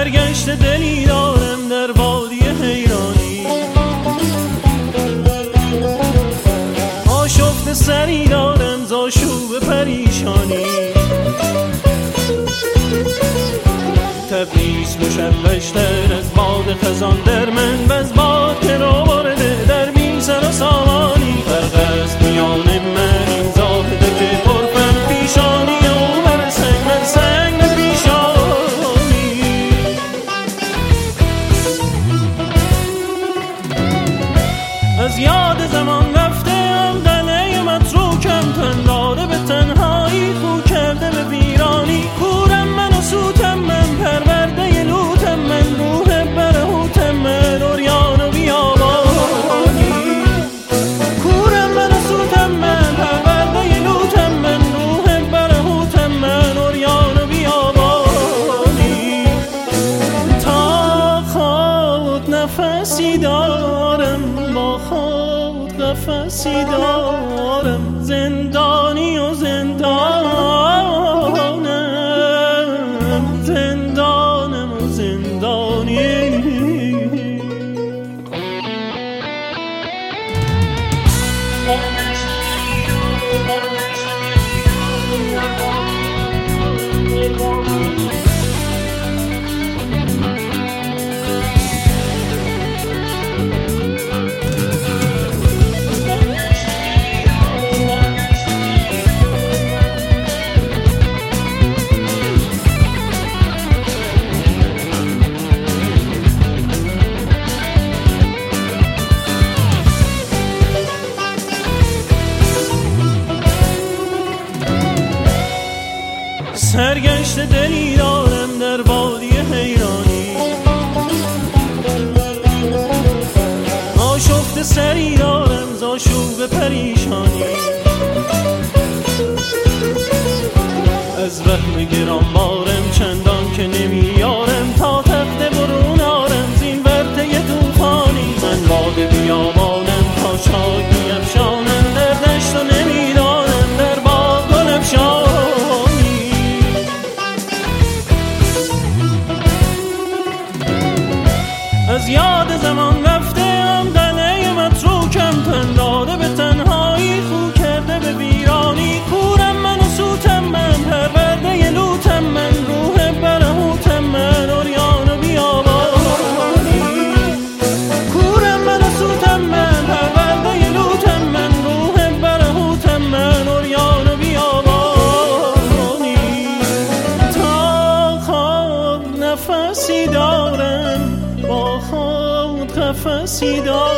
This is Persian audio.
سرگشت دلی دارم در وادی حیرانی، آشفت سری دارم ز آشوب پریشانی. تبریز مشوش‌تر از باد خزان در من و از باد که رو برده در بی سر و سامانی. فرق است میان من این زاهده که پرفن پیشانی و بر سنگ من سنگ پیشانی. از یاد زمان رفتم قلعه متروکم، تن داده به تنهایی خو کرده به ویرانی. کورم من و سوتم من، پرورده لوتم من، روح برهوتم من، عریان و بیابانی. کورم من و سوتم من، پرورده لوتم من، روح برهوتم من، عریان و بیابانی. تا خود نفسی دارم، با خود قفسی دارم، زندانی و زندانم، زندانم و زندانی. سرگشت دلی دارم در وادی حیرانی، آشفت سری دارم ز آشوب پریشانی. از وهم گرانبارم چندان که نمیارم، تا تخت برون آرم زین ورطه طوفانی. من باد بیابانم تا شاد میفشانم، در دشت و نمیدانم در باغ گل افشانی. از یاد زمان رفتم قلعه متروکم، تن داده به تنهایی خو کرده به ویرانی. کورم من و سوتم من، پرورده لوتم من، روح برهوتم من، عریان و بیابانی. کورم من و سوتم من، پرورده لوتم من، روح برهوتم من، عریان و بیابانی. تا خود نفسی دارم، با خود قفسی دارم.